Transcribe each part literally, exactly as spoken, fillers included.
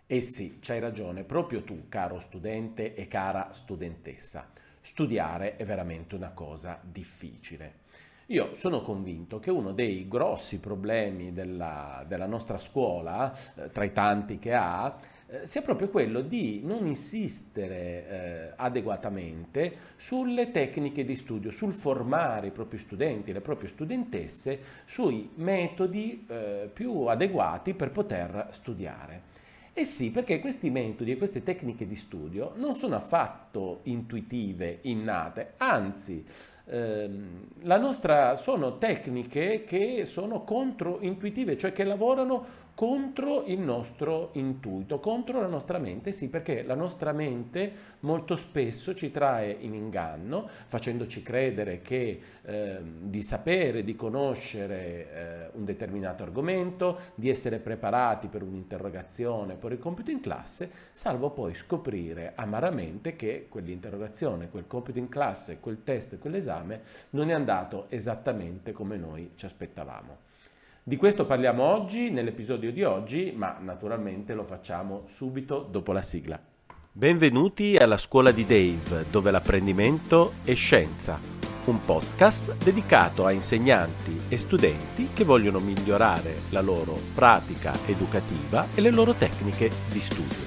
Eh sì, c'hai ragione, proprio tu, caro studente e cara studentessa. Studiare è veramente una cosa difficile. Io sono convinto che uno dei grossi problemi della, della nostra scuola, eh, tra i tanti che ha, eh, sia proprio quello di non insistere eh, adeguatamente sulle tecniche di studio, sul formare i propri studenti, le proprie studentesse, sui metodi eh, più adeguati per poter studiare. Eh sì, perché questi metodi e queste tecniche di studio non sono affatto intuitive, innate, anzi, ehm, la nostra sono tecniche che sono controintuitive, cioè che lavorano contro il nostro intuito, contro la nostra mente, sì, perché la nostra mente molto spesso ci trae in inganno, facendoci credere che eh, di sapere, di conoscere eh, un determinato argomento, di essere preparati per un'interrogazione, per il compito in classe, salvo poi scoprire amaramente che quell'interrogazione, quel compito in classe, quel test, quell'esame non è andato esattamente come noi ci aspettavamo. Di questo parliamo oggi, nell'episodio di oggi, ma naturalmente lo facciamo subito dopo la sigla. Benvenuti alla scuola di Dave, dove l'apprendimento è scienza, un podcast dedicato a insegnanti e studenti che vogliono migliorare la loro pratica educativa e le loro tecniche di studio.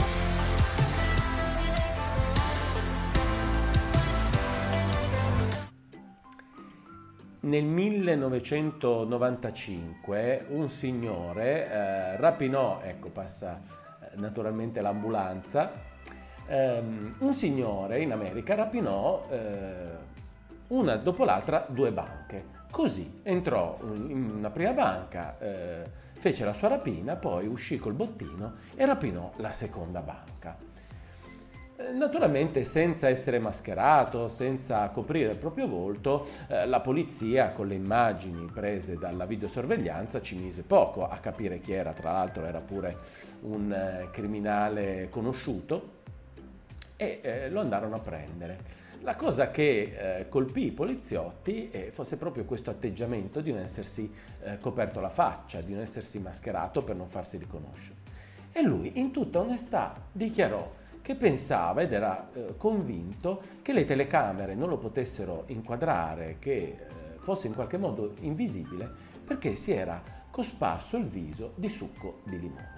Nel millenovecentonovantacinque un signore eh, rapinò, ecco passa eh, naturalmente l'ambulanza, ehm, un signore in America rapinò eh, una dopo l'altra due banche. Così entrò in una prima banca, eh, fece la sua rapina, poi uscì col bottino e rapinò la seconda banca. Naturalmente senza essere mascherato, senza coprire il proprio volto, eh, la polizia con le immagini prese dalla videosorveglianza ci mise poco a capire chi era, tra l'altro era pure un eh, criminale conosciuto e eh, lo andarono a prendere. La cosa che eh, colpì i poliziotti eh, fosse proprio questo atteggiamento di non essersi eh, coperto la faccia, di non essersi mascherato per non farsi riconoscere. E lui in tutta onestà dichiarò che pensava ed era eh, convinto che le telecamere non lo potessero inquadrare, che eh, fosse in qualche modo invisibile, perché si era cosparso il viso di succo di limone.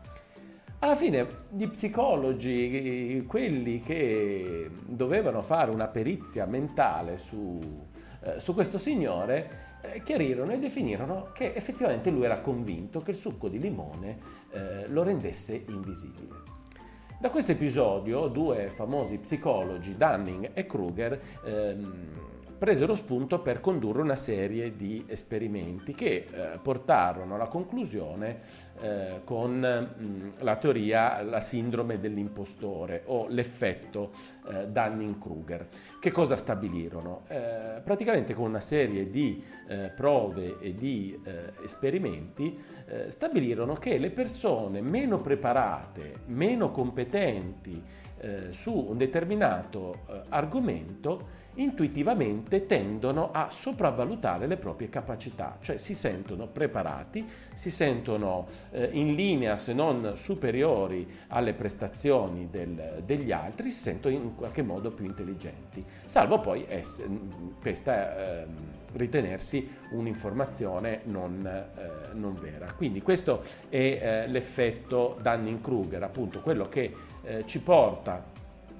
Alla fine gli psicologi, quelli che dovevano fare una perizia mentale su, eh, su questo signore, eh, chiarirono e definirono che effettivamente lui era convinto che il succo di limone eh, lo rendesse invisibile. Da questo episodio due famosi psicologi, Dunning e Kruger, ehm, presero spunto per condurre una serie di esperimenti che eh, portarono alla conclusione eh, con mh, la teoria, la sindrome dell'impostore o l'effetto eh, Dunning-Kruger. Che cosa stabilirono? Eh, praticamente con una serie di eh, prove e di eh, esperimenti eh, stabilirono che le persone meno preparate, meno competenti eh, su un determinato eh, argomento intuitivamente tendono a sopravvalutare le proprie capacità, cioè si sentono preparati, si sentono eh, in linea se non superiori alle prestazioni del, degli altri, si sentono in qualche modo più intelligenti, salvo poi ess- questa eh, ritenersi un'informazione non, eh, non vera. Quindi questo è eh, l'effetto Dunning-Kruger, appunto quello che eh, ci porta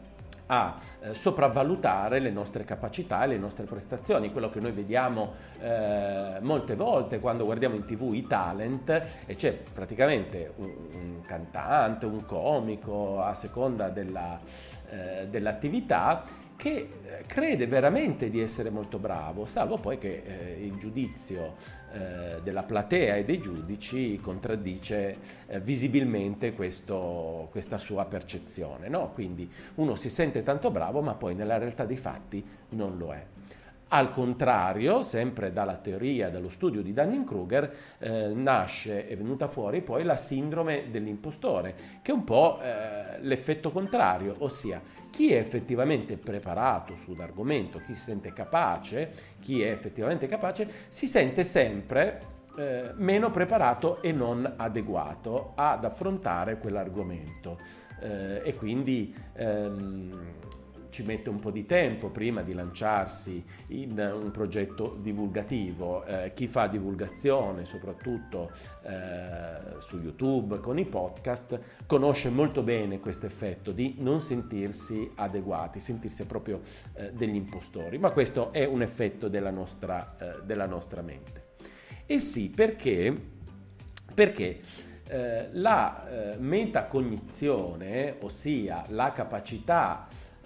a eh, sopravvalutare le nostre capacità e le nostre prestazioni, quello che noi vediamo eh, molte volte quando guardiamo in tv i talent e c'è praticamente un, un cantante, un comico a seconda della, eh, dell'attività che crede veramente di essere molto bravo, salvo poi che eh, il giudizio eh, della platea e dei giudici contraddice eh, visibilmente questo, questa sua percezione, no? Quindi uno si sente tanto bravo, ma poi nella realtà dei fatti non lo è. Al contrario, sempre dalla teoria, dallo studio di Dunning-Kruger, eh, nasce, è venuta fuori poi la sindrome dell'impostore, che è un po' eh, l'effetto contrario, ossia chi è effettivamente preparato su un argomento, chi si sente capace, chi è effettivamente capace, si sente sempre eh, meno preparato e non adeguato ad affrontare quell'argomento, eh, e quindi ehm, ci mette un po' di tempo prima di lanciarsi in un progetto divulgativo. Eh, chi fa divulgazione, soprattutto eh, su YouTube con i podcast, conosce molto bene questo effetto di non sentirsi adeguati, sentirsi proprio eh, degli impostori, ma questo è un effetto della nostra, eh, della nostra mente. E sì, perché? Perché eh, la eh, metacognizione, ossia la capacità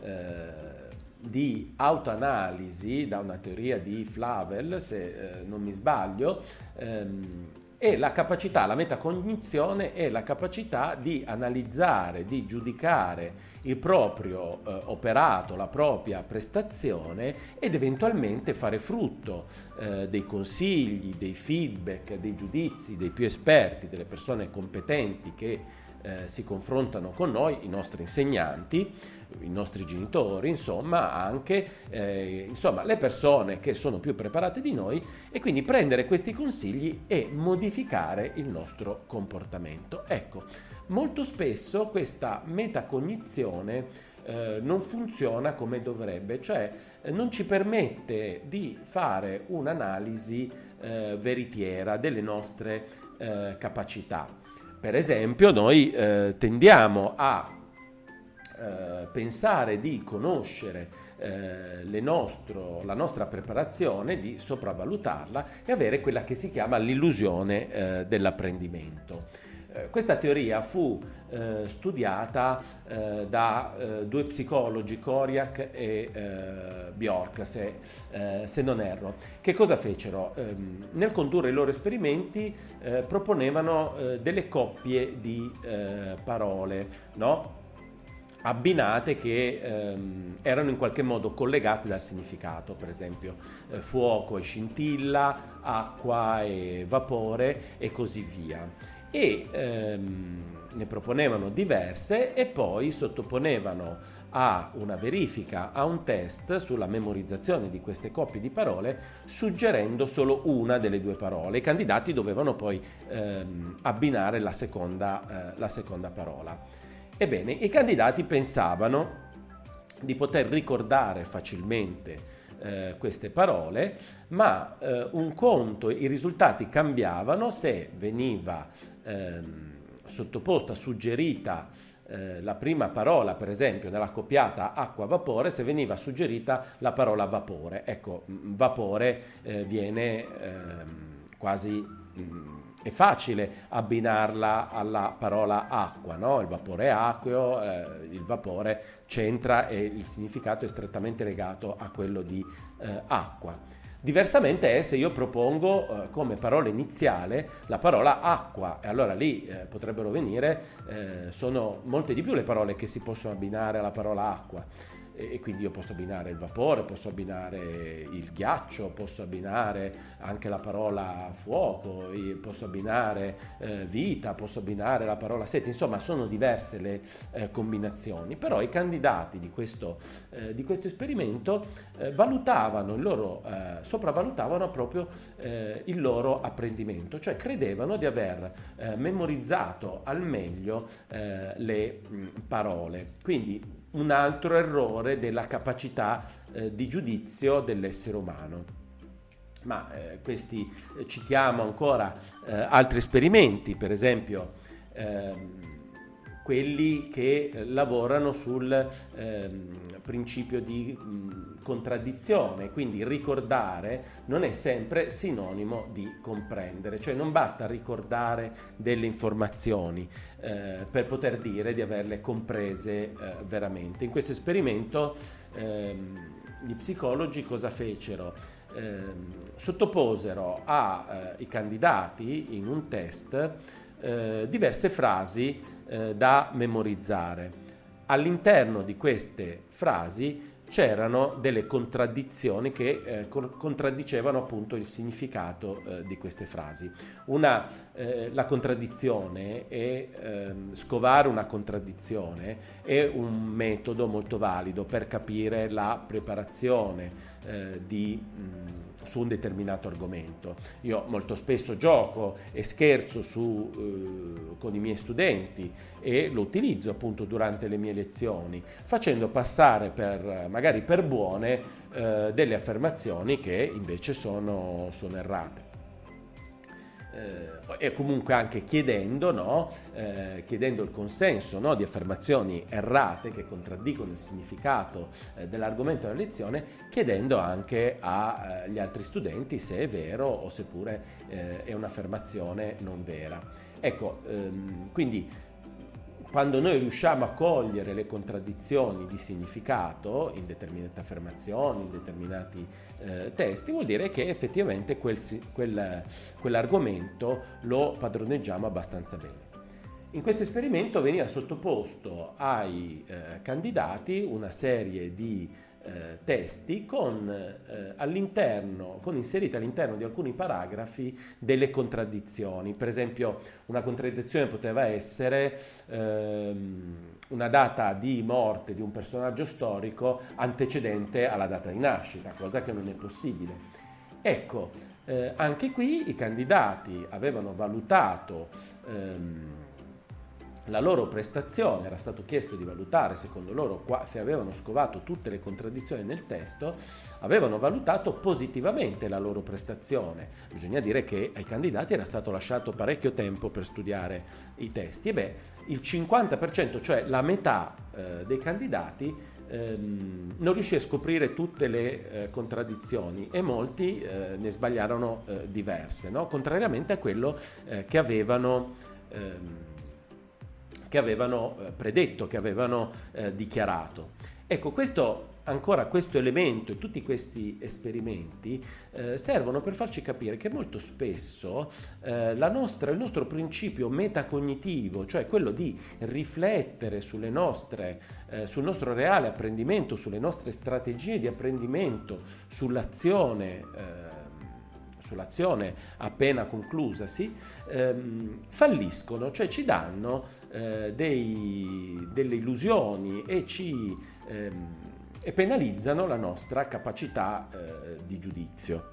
di autoanalisi, da una teoria di Flavel, se eh, non mi sbaglio, ehm, è la capacità, la metacognizione è la capacità di analizzare, di giudicare il proprio eh, operato, la propria prestazione, ed eventualmente fare frutto eh, dei consigli, dei feedback, dei giudizi dei più esperti, delle persone competenti che Eh, si confrontano con noi, i nostri insegnanti, i nostri genitori, insomma anche eh, insomma, le persone che sono più preparate di noi, e quindi prendere questi consigli e modificare il nostro comportamento. Ecco, molto spesso questa metacognizione eh, non funziona come dovrebbe, cioè eh, non ci permette di fare un'analisi eh, veritiera delle nostre eh, capacità. Per esempio, noi eh, tendiamo a eh, pensare di conoscere eh, le nostro, la nostra preparazione, di sopravvalutarla e avere quella che si chiama l'illusione eh, dell'apprendimento. Eh, questa teoria fu eh, studiata eh, da eh, due psicologi, Koriak e eh, Bjork, se, eh, se non erro. Che cosa fecero? Eh, nel condurre i loro esperimenti eh, proponevano eh, delle coppie di eh, parole, no? abbinate, che ehm, erano in qualche modo collegate dal significato, per esempio eh, fuoco e scintilla, acqua e vapore e così via. E ehm, ne proponevano diverse e poi sottoponevano a una verifica, a un test sulla memorizzazione di queste coppie di parole, suggerendo solo una delle due parole. I candidati dovevano poi ehm, abbinare la seconda, eh, la seconda parola. Ebbene, i candidati pensavano di poter ricordare facilmente eh, queste parole, ma eh, un conto, i risultati cambiavano se veniva ehm, sottoposta, suggerita eh, la prima parola, per esempio nella coppiata acqua-vapore, se veniva suggerita la parola vapore. Ecco, vapore eh, viene ehm, quasi... Mh, è facile abbinarla alla parola acqua, no? Il vapore è acqueo, eh, il vapore c'entra e il significato è strettamente legato a quello di eh, acqua. Diversamente è se io propongo eh, come parola iniziale la parola acqua, e allora lì eh, potrebbero venire, eh, sono molte di più le parole che si possono abbinare alla parola acqua. E quindi io posso abbinare il vapore, posso abbinare il ghiaccio, posso abbinare anche la parola fuoco, posso abbinare eh, vita, posso abbinare la parola sete, insomma sono diverse le eh, combinazioni. Però i candidati di questo, eh, di questo esperimento eh, valutavano il loro, eh, sopravvalutavano proprio eh, il loro apprendimento, cioè credevano di aver eh, memorizzato al meglio eh, le mh, parole. Quindi un altro errore della capacità eh, di giudizio dell'essere umano. Ma eh, questi eh, citiamo ancora eh, altri esperimenti, per esempio ehm, quelli che eh, lavorano sul ehm, principio di mh, contraddizione, quindi ricordare non è sempre sinonimo di comprendere, cioè non basta ricordare delle informazioni eh, per poter dire di averle comprese eh, veramente. In questo esperimento ehm, gli psicologi cosa fecero? Eh, sottoposero ai eh, candidati in un test eh, diverse frasi eh, da memorizzare. All'interno di queste frasi c'erano delle contraddizioni che eh, contraddicevano appunto il significato eh, di queste frasi. Una, eh, la contraddizione è eh, scovare una contraddizione è un metodo molto valido per capire la preparazione eh, di mh, su un determinato argomento. Io molto spesso gioco e scherzo su, eh, con i miei studenti e lo utilizzo appunto durante le mie lezioni, facendo passare per, magari per buone eh, delle affermazioni che invece sono, sono errate. Eh, e comunque anche chiedendo, no? eh, chiedendo il consenso, no? di affermazioni errate che contraddicono il significato eh, dell'argomento della lezione, chiedendo anche agli altri studenti se è vero o seppure eh, è un'affermazione non vera. Ecco, ehm, quindi quando noi riusciamo a cogliere le contraddizioni di significato in determinate affermazioni, in determinati eh, testi, vuol dire che effettivamente quel, quel, quell'argomento lo padroneggiamo abbastanza bene. In questo esperimento veniva sottoposto ai eh, candidati una serie di eh, testi con, eh, all'interno, con inserite all'interno di alcuni paragrafi delle contraddizioni. Per esempio, una contraddizione poteva essere ehm, una data di morte di un personaggio storico antecedente alla data di nascita, cosa che non è possibile. Ecco, eh, anche qui i candidati avevano valutato ehm, la loro prestazione, era stato chiesto di valutare secondo loro se avevano scovato tutte le contraddizioni nel testo, avevano valutato positivamente la loro prestazione. Bisogna dire che ai candidati era stato lasciato parecchio tempo per studiare i testi e beh, il cinquanta per cento, cioè la metà eh, dei candidati ehm, non riuscì a scoprire tutte le eh, contraddizioni e molti eh, ne sbagliarono eh, diverse, no? Contrariamente a quello eh, che avevano ehm, che avevano predetto, che avevano eh, dichiarato. Ecco, questo, ancora questo elemento e tutti questi esperimenti eh, servono per farci capire che molto spesso eh, la nostra, il nostro principio metacognitivo, cioè quello di riflettere sulle nostre, eh, sul nostro reale apprendimento, sulle nostre strategie di apprendimento, sull'azione eh, sull'azione appena conclusasi, ehm, falliscono, cioè ci danno eh, dei, delle illusioni e ci ehm, e penalizzano la nostra capacità eh, di giudizio.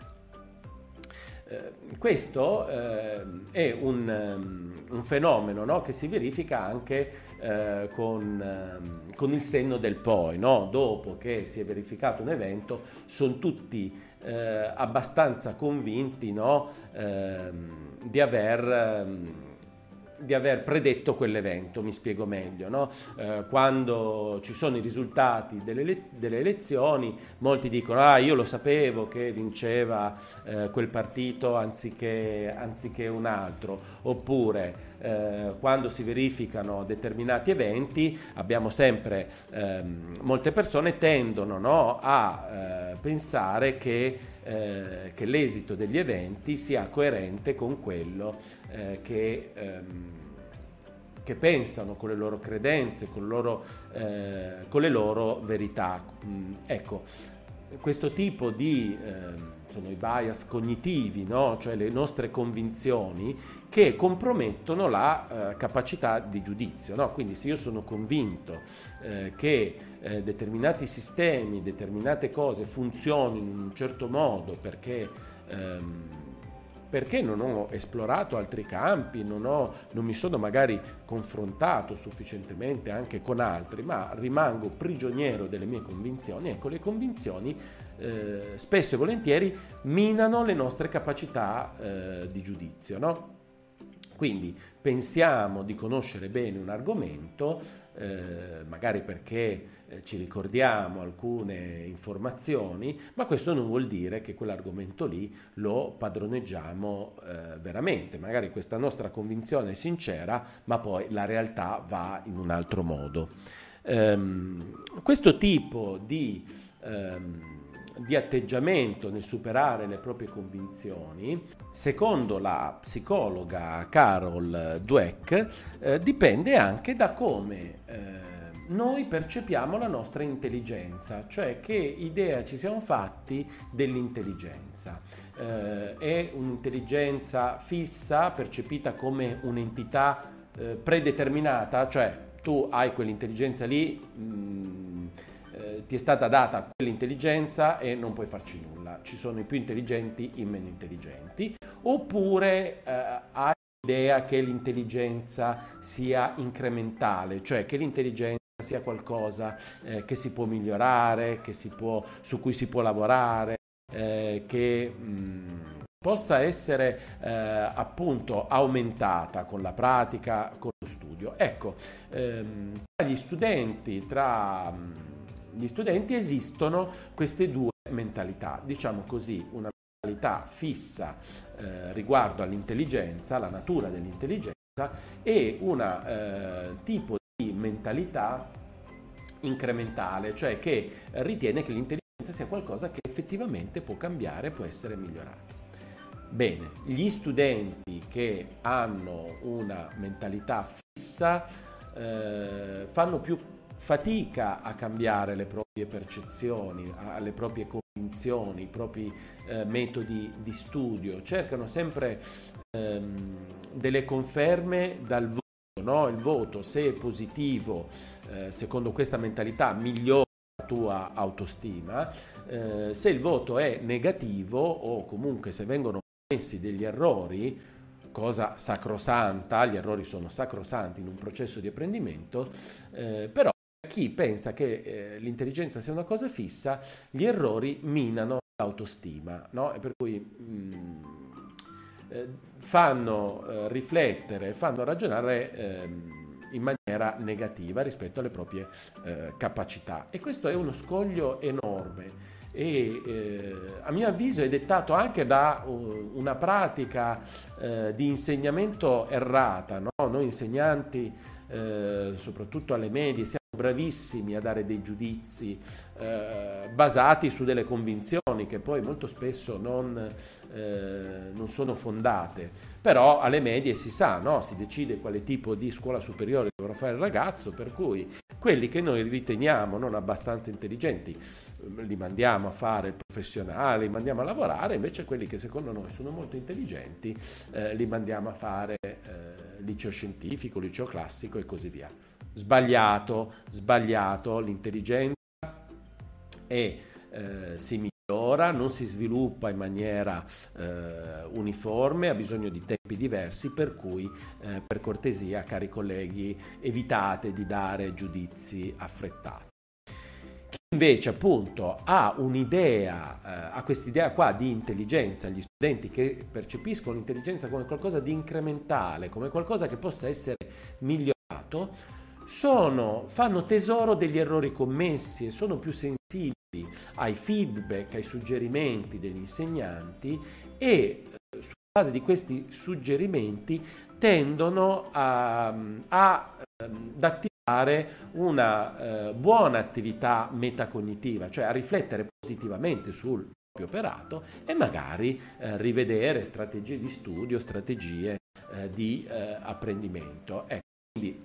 Eh, questo eh, è un, um, un fenomeno, no, che si verifica anche eh, con, um, con il senno del poi, no? Dopo che si è verificato un evento sono tutti eh, abbastanza convinti, no, ehm, di aver... Um, di aver predetto quell'evento. Mi spiego meglio, no? Eh, quando ci sono i risultati delle, le- delle elezioni, molti dicono ah io lo sapevo che vinceva eh, quel partito anziché, anziché un altro, oppure eh, quando si verificano determinati eventi abbiamo sempre ehm, molte persone tendono, no, a eh, pensare che Eh, che l'esito degli eventi sia coerente con quello eh, che, ehm, che pensano, con le loro credenze, con, loro, eh, con le loro verità. Mm, ecco, questo tipo di eh, sono i bias cognitivi, no? Cioè le nostre convinzioni che compromettono la eh, capacità di giudizio, no? Quindi se io sono convinto eh, che eh, determinati sistemi, determinate cose funzionino in un certo modo perché, ehm, perché non ho esplorato altri campi, non, ho, non mi sono magari confrontato sufficientemente anche con altri, ma rimango prigioniero delle mie convinzioni, ecco, le convinzioni eh, spesso e volentieri minano le nostre capacità eh, di giudizio, no? Quindi pensiamo di conoscere bene un argomento, eh, magari perché eh, ci ricordiamo alcune informazioni, ma questo non vuol dire che quell'argomento lì lo padroneggiamo eh, veramente. Magari questa nostra convinzione è sincera, ma poi la realtà va in un altro modo. Ehm, questo tipo di... Ehm, di atteggiamento nel superare le proprie convinzioni, secondo la psicologa Carol Dweck, eh, dipende anche da come eh, noi percepiamo la nostra intelligenza, cioè che idea ci siamo fatti dell'intelligenza. Eh, è un'intelligenza fissa, percepita come un'entità eh, predeterminata, cioè tu hai quell'intelligenza lì, mh, ti è stata data quell'intelligenza e non puoi farci nulla. ci sono i più intelligenti, i meno intelligenti, oppure eh, hai l'idea che l'intelligenza sia incrementale, cioè che l'intelligenza sia qualcosa eh, che si può migliorare, che si può, su cui si può lavorare, eh, che mh, possa essere eh, appunto aumentata con la pratica, con lo studio. Ecco, ehm, tra gli studenti, tra mh, gli studenti esistono queste due mentalità, diciamo così, una mentalità fissa eh, riguardo all'intelligenza, la natura dell'intelligenza, e una eh, tipo di mentalità incrementale, cioè che ritiene che l'intelligenza sia qualcosa che effettivamente può cambiare, può essere migliorato. Bene, gli studenti che hanno una mentalità fissa eh, fanno più fatica a cambiare le proprie percezioni, le proprie convinzioni, i propri eh, metodi di studio, cercano sempre ehm, delle conferme dal voto, no? Il voto, se è positivo, eh, secondo questa mentalità, migliora la tua autostima, eh, se il voto è negativo o comunque se vengono commessi degli errori, cosa sacrosanta, gli errori sono sacrosanti in un processo di apprendimento, eh, però chi pensa che eh, l'intelligenza sia una cosa fissa, gli errori minano l'autostima, no? E per cui mh, eh, fanno eh, riflettere, fanno ragionare eh, in maniera negativa rispetto alle proprie eh, capacità. E questo è uno scoglio enorme e eh, a mio avviso è dettato anche da uh, una pratica eh, di insegnamento errata, no? Noi insegnanti, eh, soprattutto alle medie, siamo bravissimi a dare dei giudizi eh, basati su delle convinzioni che poi molto spesso non, eh, non sono fondate, però alle medie si sa, no? Si decide quale tipo di scuola superiore dovrà fare il ragazzo, per cui quelli che noi riteniamo non abbastanza intelligenti li mandiamo a fare il professionale, li mandiamo a lavorare, invece quelli che secondo noi sono molto intelligenti eh, li mandiamo a fare eh, liceo scientifico, liceo classico e così via. Sbagliato, sbagliato, l'intelligenza è, eh, si migliora, non si sviluppa in maniera eh, uniforme, ha bisogno di tempi diversi, per cui eh, per cortesia, cari colleghi, evitate di dare giudizi affrettati. Chi invece appunto ha un'idea, eh, ha quest'idea qua di intelligenza, gli studenti che percepiscono l'intelligenza come qualcosa di incrementale, come qualcosa che possa essere migliorato, Sono, fanno tesoro degli errori commessi e sono più sensibili ai feedback, ai suggerimenti degli insegnanti e eh, sulla base di questi suggerimenti tendono a, a, ad attivare una eh, buona attività metacognitiva, cioè a riflettere positivamente sul proprio operato e magari eh, rivedere strategie di studio, strategie eh, di eh, apprendimento. Ecco, quindi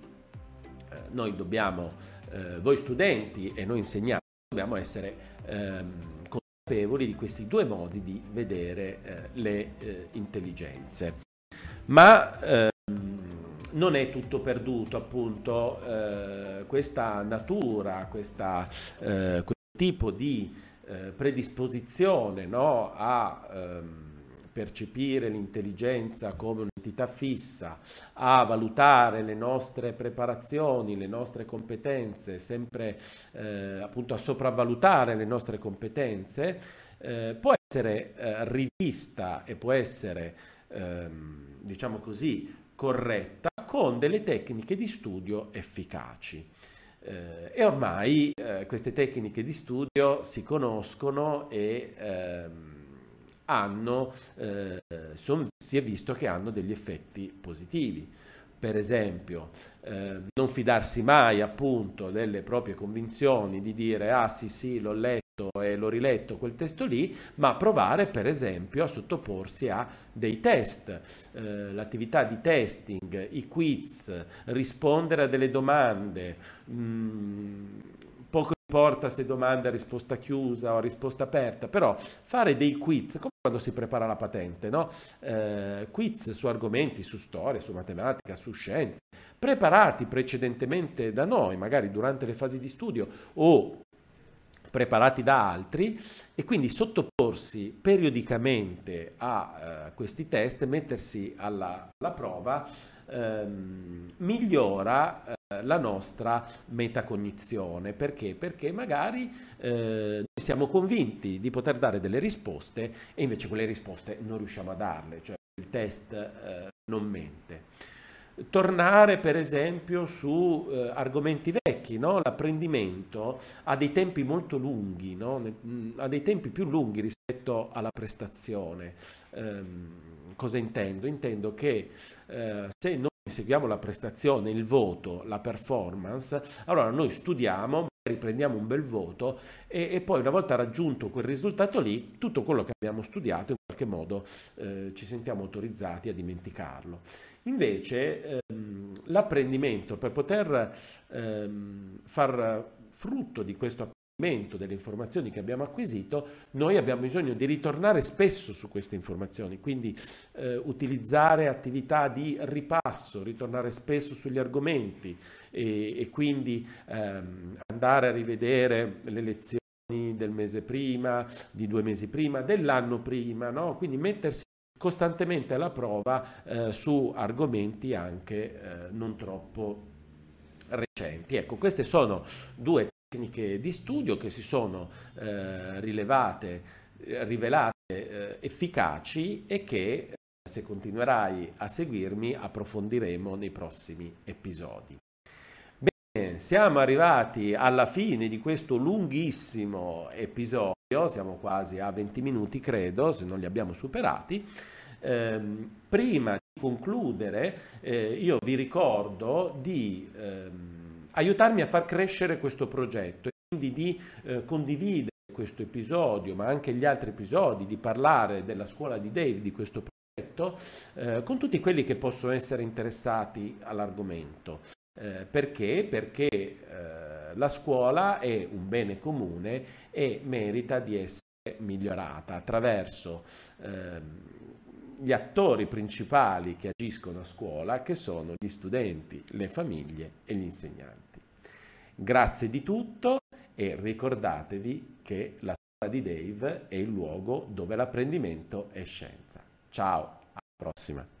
noi dobbiamo, eh, voi studenti e noi insegnanti, dobbiamo essere ehm, consapevoli di questi due modi di vedere eh, le eh, intelligenze. Ma ehm, non è tutto perduto, appunto, eh, questa natura, questa, eh, questo tipo di eh, predisposizione, no, a ehm, percepire l'intelligenza come un'entità fissa, a valutare le nostre preparazioni, le nostre competenze, sempre eh, appunto a sopravvalutare le nostre competenze, eh, può essere eh, rivista e può essere, ehm, diciamo così, corretta con delle tecniche di studio efficaci. Eh, e ormai eh, queste tecniche di studio si conoscono e ehm, hanno, eh, son, si è visto che hanno degli effetti positivi. Per esempio, eh, non fidarsi mai appunto delle proprie convinzioni, di dire ah sì sì l'ho letto e l'ho riletto quel testo lì, ma provare per esempio a sottoporsi a dei test, eh, l'attività di testing, i quiz, rispondere a delle domande, mh, poco importa se domanda a risposta chiusa o a risposta aperta, però fare dei quiz, come quando si prepara la patente, no? Eh, quiz su argomenti, su storia, su matematica, su scienze, preparati precedentemente da noi, magari durante le fasi di studio o preparati da altri, e quindi sottoporsi periodicamente a eh, questi test, mettersi alla, alla prova, ehm, migliora eh, la nostra metacognizione. Perché? Perché magari eh, siamo convinti di poter dare delle risposte e invece quelle risposte non riusciamo a darle, cioè il test eh, non mente. Tornare per esempio su eh, argomenti vecchi, no? L'apprendimento ha dei tempi molto lunghi, no? Ne- mh, ha dei tempi più lunghi rispetto alla prestazione. Ehm, cosa intendo? Intendo che eh, se noi seguiamo la prestazione, il voto, la performance, allora noi studiamo, magari prendiamo un bel voto e, e poi una volta raggiunto quel risultato lì, tutto quello che abbiamo studiato in qualche modo eh, ci sentiamo autorizzati a dimenticarlo. Invece ehm, l'apprendimento, per poter ehm, far frutto di questo apprendimento delle informazioni che abbiamo acquisito, noi abbiamo bisogno di ritornare spesso su queste informazioni, quindi eh, utilizzare attività di ripasso, ritornare spesso sugli argomenti e, e quindi ehm, andare a rivedere le lezioni del mese prima, di due mesi prima, dell'anno prima, no? Quindi mettersi costantemente alla prova eh, su argomenti anche eh, non troppo recenti. Ecco, queste sono due tecniche di studio che si sono eh, rilevate, rivelate eh, efficaci e che, se continuerai a seguirmi, approfondiremo nei prossimi episodi. Bene, siamo arrivati alla fine di questo lunghissimo episodio. Siamo quasi a venti minuti, credo, se non li abbiamo superati. Eh, prima di concludere, eh, io vi ricordo di ehm, aiutarmi a far crescere questo progetto e quindi di eh, condividere questo episodio, ma anche gli altri episodi, di parlare della scuola di Dave, di questo progetto, eh, con tutti quelli che possono essere interessati all'argomento. Eh, perché? Perché eh, la scuola è un bene comune e merita di essere migliorata attraverso eh, gli attori principali che agiscono a scuola, che sono gli studenti, le famiglie e gli insegnanti. Grazie di tutto e ricordatevi che la scuola di Dave è il luogo dove l'apprendimento è scienza. Ciao, alla prossima!